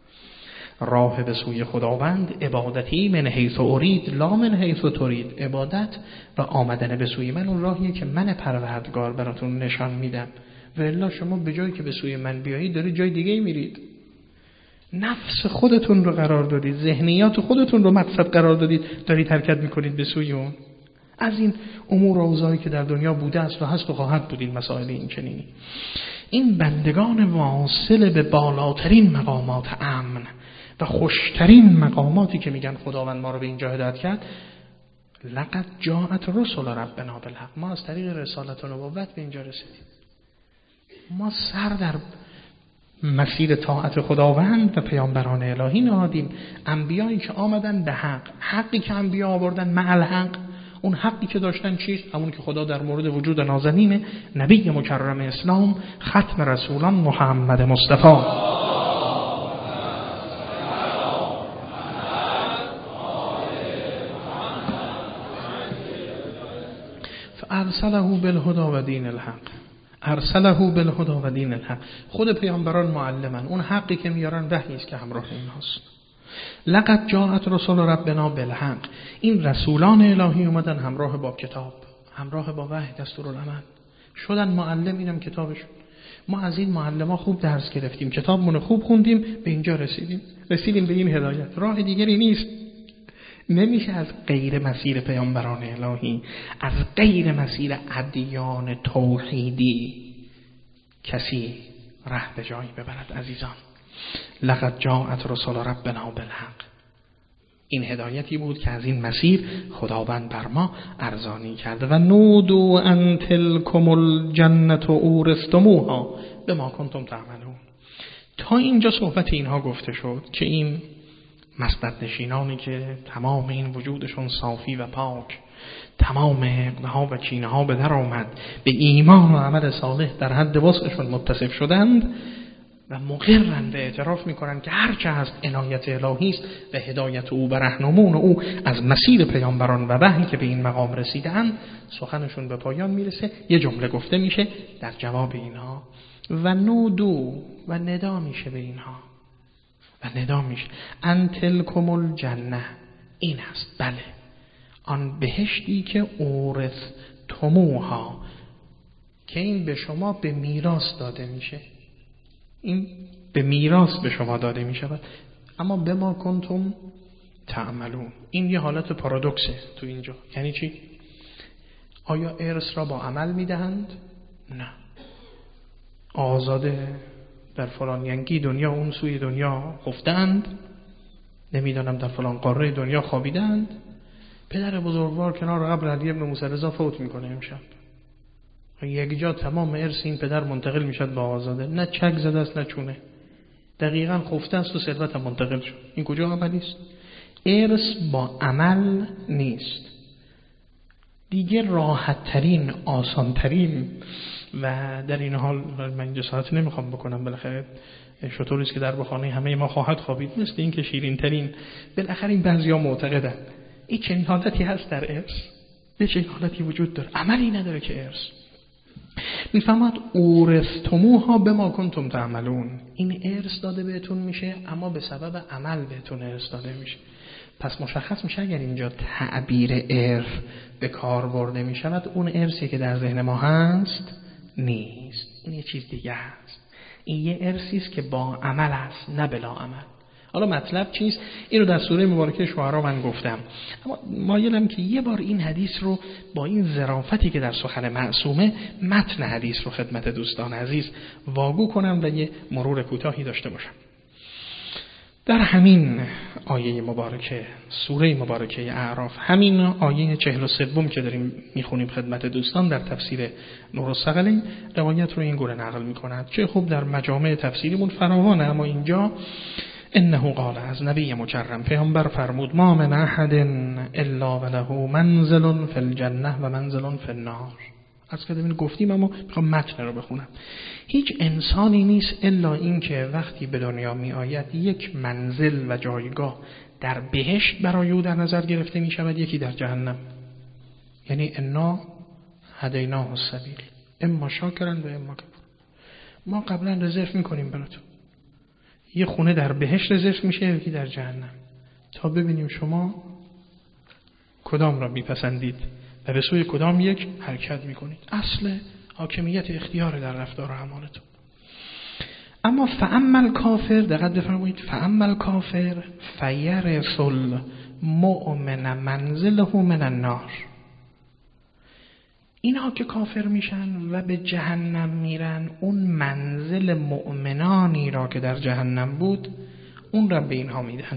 راه به سوی خداوند عبادتی من حیث ارید لا من حیث ترید. عبادت و آمدن به سوی من اون راهیه که من پروردگار براتون نشان میدم، و الا شما به جایی که به سوی من بیایید دارید جای دیگه میرید. نفس خودتون رو قرار دادید، ذهنیات خودتون رو مقصد قرار دادید، دارید حرکت میکنید به سوی اون. از این امور و اوضاعی که در دنیا بوده است و هست و خواهد بود این مسائل این چنینی. این بندگان واصل به بالاترین مقامات امن و خوشترین مقاماتی که میگن خداوند ما رو به اینجا هدایت کرد، لقد جاءت رسل ربنا بالحق. ما از طریق رسالت و نبوت به اینجا رسیدیم. ما سر در مسیر طاعت خداوند و پیامبران الهی نهادیم. انبیایی که آمدن به حق، حقی که انبیا آوردن مع الحق، اون حقی که داشتن چیست؟ همون که خدا در مورد وجود نازنین نبی مکرم اسلام ختم رسولان محمد مصطفی ارسله بالهدى و دین الحق، ارسله بالهدى و دین الحق. خود پیامبران معلمن، اون حقی که میارن وحی است که همراه ایناست. لقد جاءت رسول ربنا بالحق، این رسولان الهی اومدن همراه با کتاب، همراه با وحی دستورالعمل، شدن معلم. اینم کتابشون. ما از این معلم‌ها خوب درس گرفتیم، کتابمون خوب خوندیم، به اینجا رسیدیم به این هدایت. راه دیگری نیست. نمیشه از غیر مسیر پیامبران الهی، از غیر مسیر ادیان توحیدی کسی ره به جایی ببرد. عزیزان، لقد جاءت رسول ربنا بالحق، این هدایتی بود که از این مسیر خداوند بر ما ارزانی کرده. و نودوا ان تلکم الجنة اورثتموها بما کنتم تعملون. تا اینجا صحبت اینها گفته شد که این مسند نشینانی که تمام این وجودشون صافی و پاک، تمام عقده‌ها و کینه‌ها به در آمد، به ایمان و عمل صالح در حد وسعشون متصف شدند و مقرند اعتراف میکنند که هرچه هست عنایت الهی است و هدایت او و رهنمون او از مسیر پیامبران و وحی که به این مقام رسیدند. سخنشون به پایان میرسه. یه جمله گفته میشه در جواب اینها و نودو، و ندا میشه به اینها، و ندا میشه ان تلکم الجنه، این هست بله آن بهشتی که اورثتموها، که این به شما به میراث داده میشه. این به میراث به شما داده میشه، اما بما کنتم تعملون. این یه حالت پارادوکسه تو اینجا. یعنی چی؟ آیا ارث را با عمل میدهند؟ نه. آزاده در فلان ینگی دنیا، اون سوی دنیا خفتند، نمیدانم در فلان قاره دنیا خوابیدند. پدر بزرگوار کنار قبر علی ابن موسی رضا فوت میکنه امشب. یک جا تمام ارث این پدر منتقل میشد با آزاده، نه چک زده است نه چونه، دقیقاً خفته است و ثروت هم منتقل شد. این کجا عملی است؟ ارث با عمل نیست. دیگه راحت ترین، آسان ترین و در این حال من جسارت نمیخوام بکنم، بالاخره شطوری است که در بخانه همه ما خواهد خوابید، مثل این که شیرین ترین، بالاخره این بعضیا معتقدن این چنین حالتی هست در ارث، به چنین حالتی وجود داره، عملی نداره که ارث. میفهمد اورثتموها بما کنتم تعملون، این ارث داده بهتون میشه اما به سبب عمل بهتون ارث داده میشه. پس مشخص میشه اگر اینجا تعبیر ارث به کار برده میشود، اون ارثی که در ذهن ما هست نیست، این یه چیز دیگه هست. این یه ارثی است که با عمل است نه بلا عمل. حالا مطلب چیست؟ اینو در سوره مبارکه شعرا من گفتم، اما مایلم که یه بار این حدیث رو با این ظرافتی که در سخن معصومه، متن حدیث رو خدمت دوستان عزیز واگو کنم و یه مرور کوتاهی داشته باشم. در همین آیه مبارکه، سوره مبارکه اعراف، همین آیه 43 که داریم میخونیم خدمت دوستان، در تفسیر نورالثقلین روایت رو این گونه نقل میکند که خب در مجامع تفسیریمون فراوانه، اما اینجا انه قال، از نبی مکرم پیامبر فرمود ما من احد الا وله منزل فی الجنه و منزل فی النار. از که ببین گفتیم اما میخوام متن رو بخونم. هیچ انسانی نیست الا این که وقتی به دنیا می آید یک منزل و جایگاه در بهشت برای او در نظر گرفته می شود، یکی در جهنم. یعنی انا هدیناه السبیل اما شاکرا و اما کفور. ما قبلا رزرو میکنیم براتون، یه خونه در بهشت رزرو میشه، یکی در جهنم، تا ببینیم شما کدام را میپسندید و به سوی کدام یک حرکت میکنید. اصل حاکمیت اختیار در رفتار و اعمالتون. اما فاما کافر، دقت بفرمایید، فاما الکافر فیرث المؤمن منزله من النار. اینها که کافر میشن و به جهنم میرن، اون منزل مؤمنانی را که در جهنم بود اون را به اینها میدن.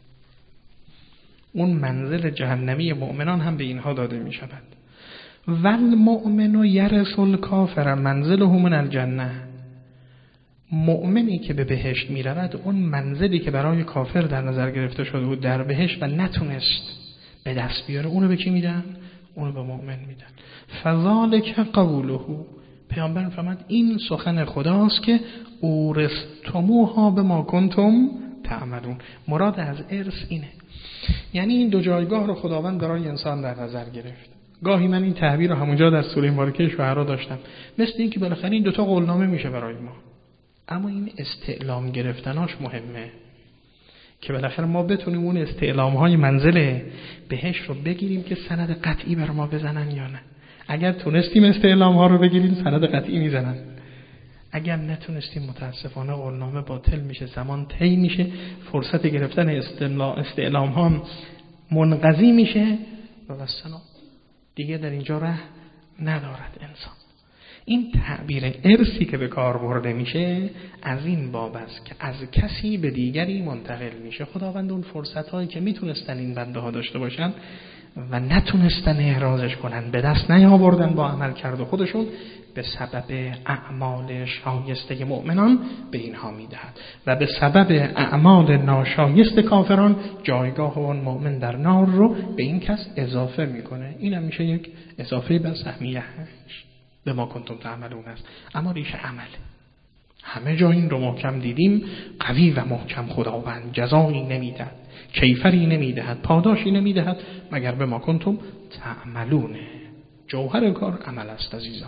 اون منزل جهنمی مؤمنان هم به اینها داده می شود. والمؤمن یرث الکافر منزله من الجنه. مؤمنی که به بهشت می رود، اون منزلی که برای کافر در نظر گرفته شده بود در بهشت و نتونست به دست بیاره، اونو به کی میدن؟ اونو به مؤمن میدن. فذالک قوله، پیامبر فرمود این سخن خداست که اورثتموها بما کنتم تعملون. مراد از ارث اینه، یعنی این دو جایگاه رو خداوند برای انسان در نظر گرفت. گاهی من این تعبیر رو همونجا در سوره مبارکه شعرا داشتم، مثل این که بالاخره این دوتا قولنامه میشه برای ما، اما این استعلام گرفتناش مهمه که بالاخره ما بتونیم اون استعلام‌های منزل بهشت رو بگیریم که سند قطعی بر ما بزنن یا نه. اگر تونستیم استعلام‌ها رو بگیریم سند قطعی میزنن، اگر نتونستیم متاسفانه قولنامه باطل میشه، زمان طی میشه، فرصت گرفتن استعلام‌ها منقضی میشه و واسنا دیگه در اینجا ره ندارد انسان. این تعبیر ارثی که به کار برده میشه از این باب است که از کسی به دیگری منتقل میشه. خداوند اون فرصت‌هایی که میتونستن این بنده ها داشته باشن و نتونستن احرازش کنن، به دست نیاوردن با عمل کرده خودشون، به سبب اعمال شایسته مؤمنان به اینها میدهد و به سبب اعمال ناشایست کافران جایگاه اون مؤمن در نار رو به این کس اضافه میکنه. این هم میشه یک اضافه بر سهمیه به ما کنتم تعملون است، اما ریشه عمل. همه جا این رو محکم دیدیم، قوی و محکم خداوند جزایی نمیدهد، کیفری نمیدهد، پاداشی نمیدهد مگر به ما کنتم تعملونه. جوهر کار عمل است عزیزان.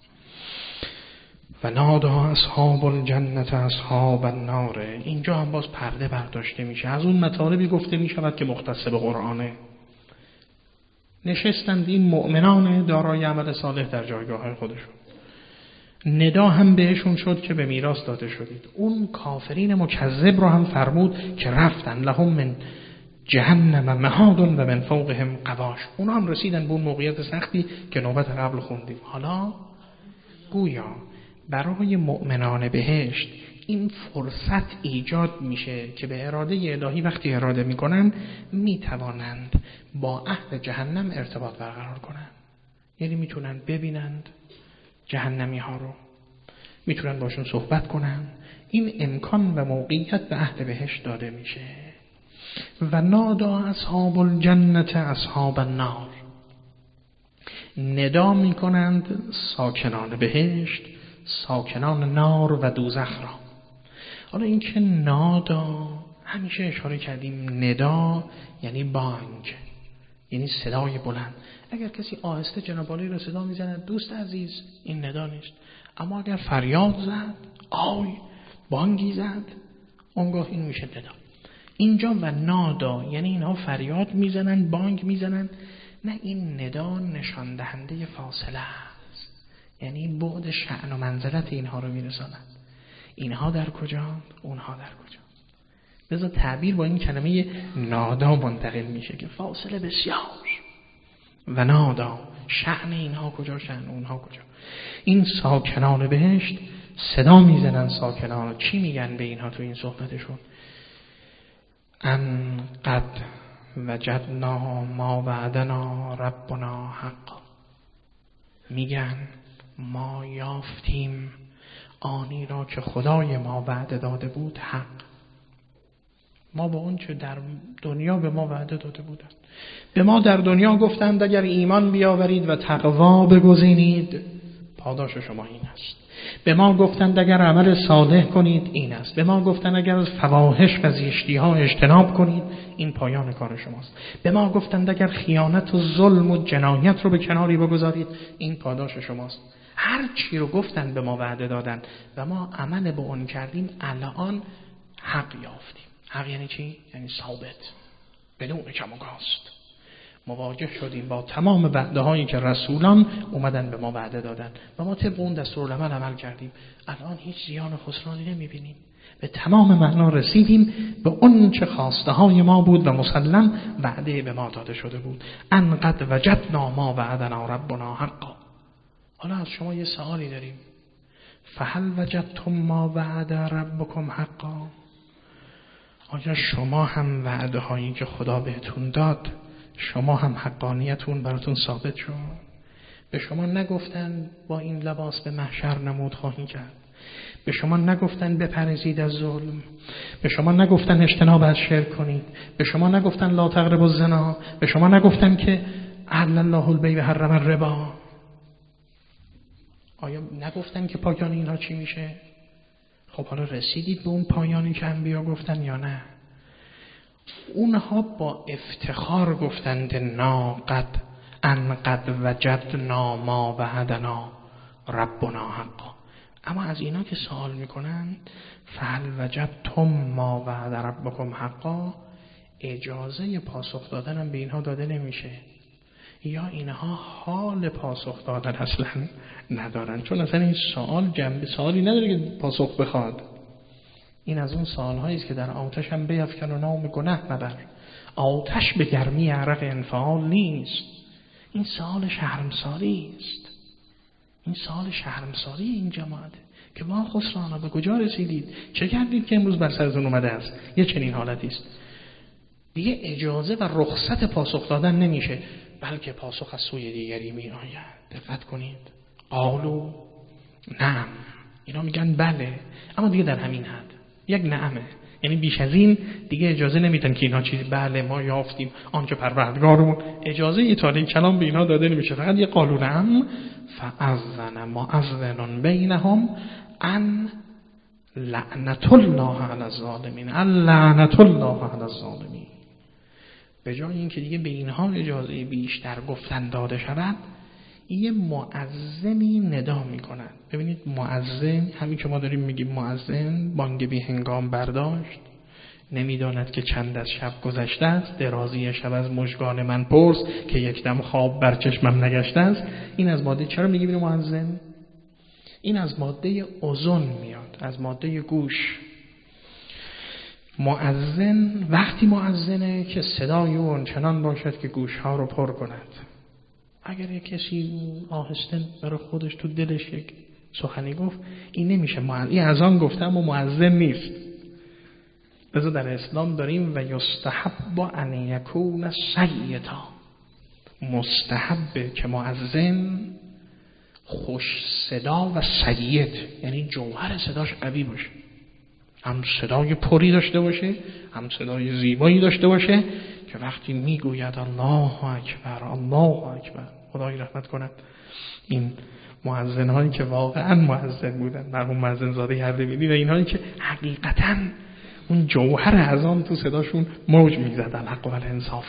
و نادا اصحاب الجنت اصحاب النار، اینجا هم باز پرده برداشته میشه از اون مطالبی گفته میشود که مختص به قرآنه. نشستند این مؤمنان دارای عمل صالح در جایگاه خودشون، ندا هم بهشون شد که به میراث داده شدید. اون کافرین مکذب رو هم فرمود که رفتن لهم من جهنم مهاد و من فوقهم غواش. اونا هم رسیدن به اون موقعیت سختی که نوبت قبل خوندیم. حالا گویا برای مؤمنان بهشت این فرصت ایجاد میشه که به اراده الهی وقتی اراده میکنن میتوانند با اهل جهنم ارتباط برقرار کنند. یعنی میتونن ببینند جهنمی ها رو، میتونن باشون صحبت کنن. این امکان و موقعیت به اهل بهشت داده میشه. و نادا اصحاب الجنت اصحاب النار، ندا میکنند ساکنان بهشت ساکنان نار و دوزخ را. حالا این که نادا همیشه اشاره کردیم، ندا یعنی بانگ، یعنی صدای بلند. اگر کسی آهسته جناب عالی رو صدا میزند دوست عزیز این ندا نیست، اما اگر فریاد زد، آی بانگی زد، اونگاه این میشه ندا. اینجا و نادا یعنی اینها فریاد میزنن، بانگ میزنن، نه این ندا نشان دهنده فاصله است، یعنی بعد شأن و منزلت اینها رو میرساند. اینها در کجا، اونها در کجا. لذا تعبیر با این کلمه نادا منتقل میشه که فاصله بسیار. و نادا شأن اینها کجا، شأن اونها کجا. این ساکنان بهشت صدا میزنن ساکنان، چی میگن به اینها تو این صحبتشون؟ ان قد وجدنا ما وعدنا ربنا حقا، میگن ما یافتیم آنی را که خدای ما وعده داده بود حق. ما با اون چه در دنیا به ما وعده داده بودند. به ما در دنیا گفتند اگر ایمان بیاورید و تقوا بگزینید پاداش شما این است. به ما گفتند اگر عمل صالح کنید این است. به ما گفتند اگر از فواحش و زشتی‌ها اجتناب کنید این پایان کار شماست. به ما گفتند اگر خیانت و ظلم و جنایت رو به کناری بگذارید این پاداش شماست. هر چی رو گفتند به ما وعده دادن و ما عمل به اون کردیم، الان حق یافتیم. حق یعنی چی؟ یعنی ثابت، بدون کم و کاست. مواجه شدیم با تمام وعده هایی که رسولان اومدن به ما وعده دادن و ما طبق اون دستورالعمل عمل کردیم. الان هیچ زیان و خسرانی نمیبینیم، به تمام معنا رسیدیم به اون چه خواسته های ما بود و مسلم وعده به ما داده شده بود. ان قد وجدنا ما وعدنا ربنا حقا. حالا از شما یه سوالی داریم، فهل وجدتم ما وعد ربکم حقا؟ آیا شما هم وعده هایی که خدا بهتون داد شما هم حقانیتون براتون ثابت شد؟ به شما نگفتن با این لباس به محشر نمود خواهی کرد؟ به شما نگفتن بپرهیزید از ظلم؟ به شما نگفتن اجتناب از شرک کنید؟ به شما نگفتن لا تقربوا الزنا؟ به شما نگفتن که احل الله البیع و حرم الربا. آیا نگفتن که پایان اینها چی میشه؟ خب حالا رسیدید به اون پایانی که انبیا گفتن یا نه؟ اونها با افتخار گفتند قد وجدنا ما وعدنا ربنا حقا. اما از اینا که سوال میکنن فهل وجدتم ما وعد ربکم حقا، اجازه پاسخ دادن هم به اینها داده نمیشه، یا اینها حال پاسخ دادن اصلا ندارن، چون اصلا این سوال جنبه سوالی نداره که پاسخ بخواد. این از اون سوالهایی است که در آتش هم بیفکن و نام گناه مبر. آتش به گرمی عرق انفعال نیست. این سوال شرمساری است. این سوال شرمساری این جماعت که ما خسرانا به کجا رسیدید؟ چه کردید که امروز بر سرتون اومده است؟ یه چنین حالتی است. دیگه اجازه و رخصت پاسخ دادن نمیشه، بلکه پاسخ از سوی دیگری می آید. دقت کنید. قالو نعم، اینا میگن بله، اما دیگه در همین حد، یک نعمه، یعنی بیش از این دیگه اجازه نمیدن که اینها چیزی بله ما یافتیم آنچه پروردگارمون، اجازه ایتالی کلام به اینها داده نمیشه، فقط یه قالو نعم. فاذن مؤذن بینهم ان لعنت الله علی الظالمین، لعنت الله علی الظالمین. به جای اینکه دیگه به اینها اجازه بیشتر گفتن داده شود، یه مؤذنی ندا میکنن. ببینید مؤذن، همین که ما داریم میگیم مؤذن بانگ بی هنگام برداشت، نمیداند که چند از شب گذشته است، درازی شب از مژگان من پرس که یک دم خواب بر چشمم نگشته است. این از ماده چرا میگیم اینو مؤذن؟ این از ماده اذن میاد، از ماده گوش. مؤذن وقتی مؤذنه که صدای اون چنان باشد که گوشها رو پر کند. اگر یک کسی آهسته برای خودش تو دلش یک سخنی گفت، این نمیشه مؤذن، این اذان گفته اما مؤذن نیست. لذا در اسلام داریم و یستحب ان یکون سیتا، مستحبه که مؤذن خوش صدا و سید، یعنی جوهر صداش قوی باشه، هم صدای پری داشته باشه، هم صدای زیبایی داشته باشه که وقتی میگوید الله اکبر الله اکبر، خدای رحمت کند این مؤذن هایی که واقعا مؤذن بودن، مرحوم مؤذن زاده اردبیلی و اینهایی که حقیقتا اون جوهر اذان تو صداشون موج میزدن، حق و انصاف.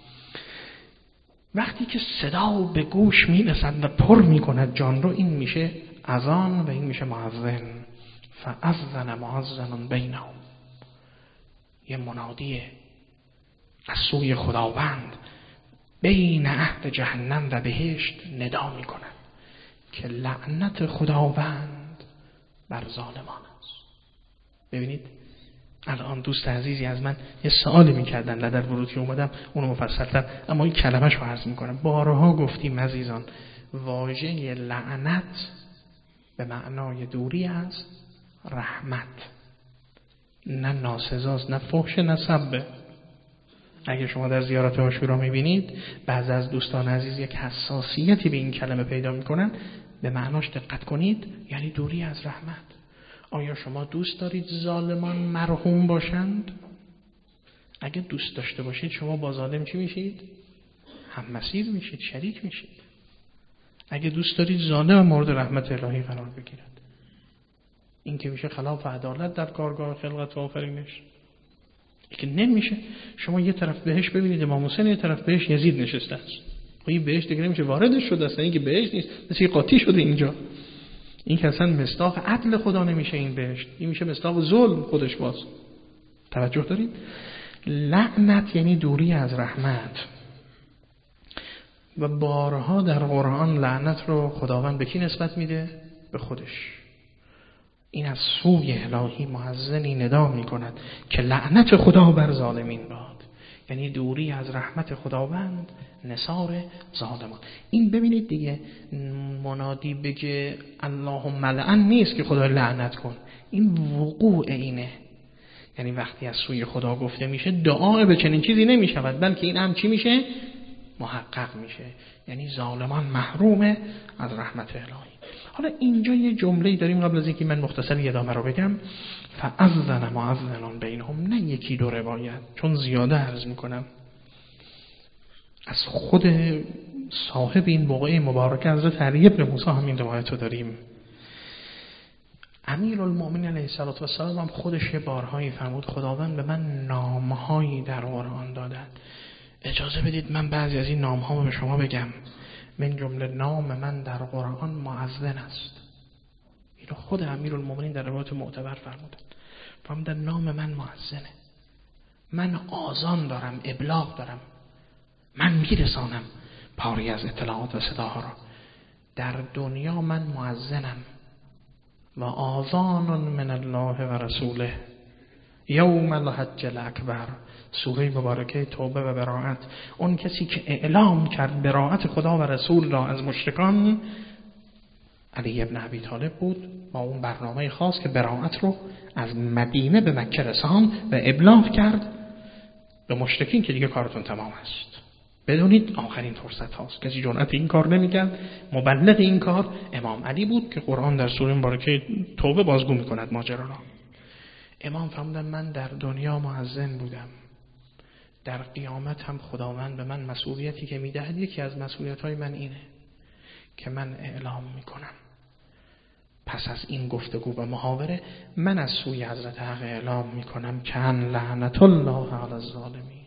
وقتی که صدا به گوش میرسد و پر میکند جان رو، این میشه اذان و این میشه مؤذن. فاذن مؤذن بینهم، یه منادی از سوی خداوند بین اهل جهنم و بهشت ندا میکنند که لعنت خداوند بر ظالمان است. ببینید الان دوست عزیزی از من یه سوالی میکردن، لدر ورود که اومدم اونو مفصل‌تر، اما این کلمه‌شو عرض میکنم. بارها گفتیم عزیزان، واژه لعنت به معنای دوری از رحمت، نه ناسزاست، نه فحش، نه سبه. اگه شما در زیارت عاشورا میبینید بعضی از دوستان عزیز یک حساسیتی به این کلمه پیدا میکنن، به معناش دقت کنید، یعنی دوری از رحمت. آیا شما دوست دارید ظالمان مرحوم باشند؟ اگه دوست داشته باشید شما با ظالم چی میشید؟ هم مسیر میشید، شریک میشید. اگه دوست دارید ظالم مورد رحمت الهی قرار بگیرد، این که میشه خلاف عدالت در کارگاه خلقت و آفرینش. که نمیشه شما یه طرف بهش ببینید امام حسین، یه طرف بهش یزید نشسته است، خب این بهش دیگه نمیشه واردش شده است، این که بهش نیست، مثل قاطی شده اینجا. این که اصلا مصداق عدل خدا نمیشه این بهشت، این میشه مصداق ظلم خودش. باز توجه دارید؟ لعنت یعنی دوری از رحمت. و بارها در قرآن لعنت رو خداوند به کی نسبت میده؟ به خودش. این از سوی الهی مؤذنی ندا میکند که لعنت خدا بر ظالمین باد، یعنی دوری از رحمت خداوند، نثار ظالمان. این ببینید دیگه منادی بگه اللهم لعن نیست که خدا لعنت کن، این وقوع اینه. یعنی وقتی از سوی خدا گفته میشه دعا به چنین چیزی نمیشود، بلکه این هم چی میشه؟ محقق میشه، یعنی ظالمان محروم از رحمت الهی. حالا اینجا یه جمله‌ای داریم قبل از اینکه من مختصر ادامه رو بگم. فاذن مؤذن بینهم، نه یکی دو روایت، چون زیاده عرض میکنم. از خود صاحب این بقعه مبارکه حضرت علی بن موسی هم این روایت رو داریم. امیرالمؤمنین علیه السلام هم خودش یه بارهایی فرمود خداوند به من نامهایی در قرآن دادن، اجازه بدید من بعضی از این نامها رو به شما بگم. من جمله نام من در قرآن مؤذن است. اینو خود امیرالمؤمنین در روایت معتبر فرمودن نام من مؤذنه، من آذان دارم، ابلاغ دارم، من میرسانم پاری از اطلاعات و صداها را. در دنیا من مؤذنم و آذان من الله و رسوله یوم الحج الاکبر. سوره مبارکه توبه و براءت، اون کسی که اعلام کرد براءت خدا و رسول را از مشرکان علی ابن ابی طالب بود، با اون برنامه خاص که براءت رو از مدینه به مکه رساند و ابلاغ کرد به مشرکین که دیگه کارتون تمام است، بدونید آخرین فرصت هاست. کسی جرأت این کار نمی‌کرد. مبلغ این کار امام علی بود که قرآن در سوره مبارکه توبه بازگو می‌کند ماجرا را. امام فرمودن من در دنیا مؤذن بودم، در قیامت هم خداوند به من مسئولیتی که میدهد، یکی از مسئولیت‌های من اینه که من اعلام میکنم. پس از این گفتگو و محاوره من از سوی حضرت حق اعلام میکنم که لعنت الله علی الظالمین.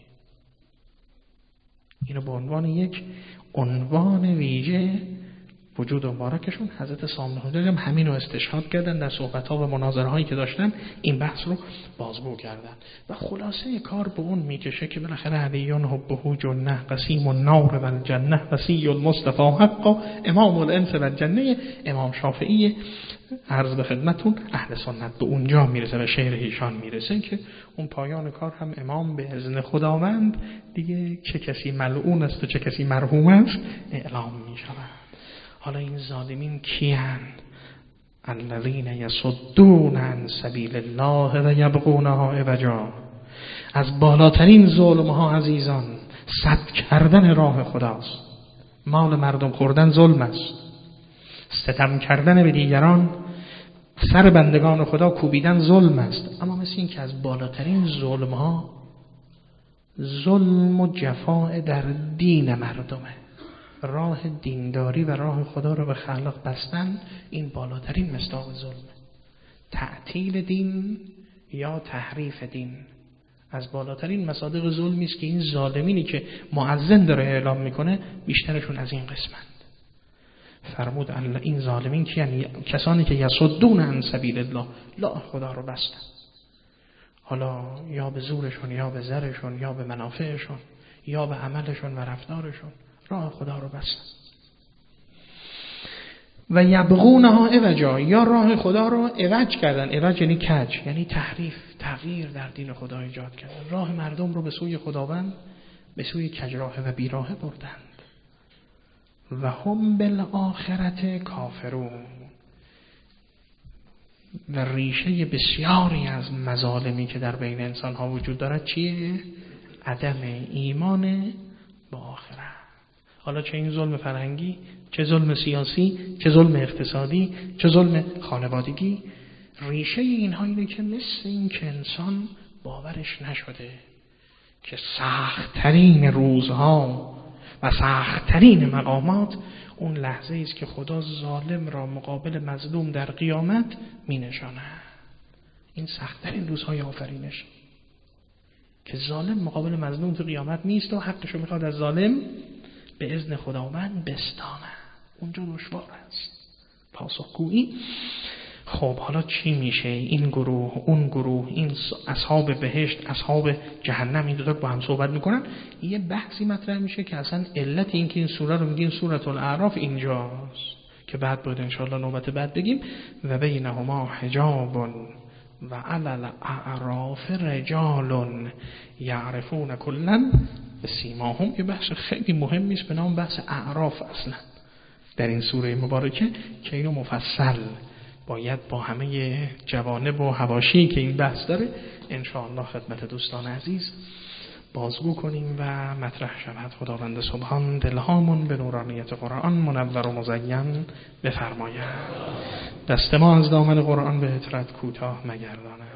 اینو به عنوان یک عنوان ویژه وجود مبارکشون حضرت سامع هم همین رو استشهاد کردن در صحبت‌ها و مناظره‌هایی که داشتن، این بحث رو بازگو کردن و خلاصه کار به اون میکشه که بالاخره علیون حبه جنه قسیم النار و الجنه وصی المصطفى حق امام الانس و الجنه. امام شافعی عرض به خدمتون اهل سنت به اونجا میرسه و شعر ایشان میرسه که اون پایان کار هم امام به اذن خداوند دیگه چه کسی ملعون است و چه کسی مرحوم است اعلام میشود. حالا این ظالمین کیان؟ الذین یصدون عن سبیل الله و یبغونها عوجا. از بالاترین ظلم ها عزیزان سد کردن راه خداست. مال مردم خوردن ظلم است، ستم کردن به دیگران، سر بندگان خدا کوبیدن ظلم است. اما مثل این که از بالاترین ظلم ها ظلم و جفاء در دین مردمه. راه دینداری و راه خدا رو به خلق بستن، این بالاترین مصداق ظلمه. تعطیل دین یا تحریف دین از بالاترین مصادیق ظلمی است که این ظالمینی که مؤذن داره اعلام میکنه بیشترشون از این قسمند. فرمود این ظالمین که یعنی کسانی که یصدون عن سبیل الله، لا خدا رو بستن، حالا یا به زورشون یا به زرشون یا به منافعشون یا به عملشون و رفتارشون راه خدا رو بستن. و یبغونها عوجا، یا راه خدا رو عوج کردن. عوج یعنی کج، یعنی تحریف، تغییر در دین خدا ایجاد کردن. راه مردم رو به سوی خداوند به سوی کجراهه و بیراهه بردند. و هم بالآخرت کافرون. و ریشه بسیاری از مظالمی که در بین انسان ها وجود دارد چیه؟ عدم ایمان با آخرت. حالا چه این ظلم فرهنگی، چه ظلم سیاسی، چه ظلم اقتصادی، چه ظلم خانوادگی، ریشه اینها اینه که مثل این که انسان باورش نشده که سخت‌ترین روزها و سخت‌ترین مقامات اون لحظه است که خدا ظالم را مقابل مظلوم در قیامت می نشاند. این سخت‌ترین روزهای آفرینش که ظالم مقابل مظلوم تو قیامت نیست و حقشو میخواد از ظالم به اذن خداوند بستانه. اونجا دشوار است پاسخگویی. خب حالا چی میشه؟ این گروه اون گروه، این اصحاب بهشت اصحاب جهنم، این دو تا با هم صحبت میکنن. یه بحثی مطرح میشه که اصلا علت این که این سوره رو میگیم سوره الاعراف اینجاست که بعد بود انشاءالله نوبت بعد بگیم. و بینهما حجاب و علی الاعراف رجال یعرفون کلا بسیماهم. یه بحث خیلی مهمی است به نام بحث اعراف اصلا در این سوره مبارکه که اینو مفصل باید با همه جوانب و حواشی که این بحث داره انشاءالله خدمت دوستان عزیز بازگو کنیم و مطرح شود. خداوند سبحان دلهامون به نورانیت قرآن منور و مزین بفرماید. دست ما از دامن قرآن به اطرت کوتاه مگرداند.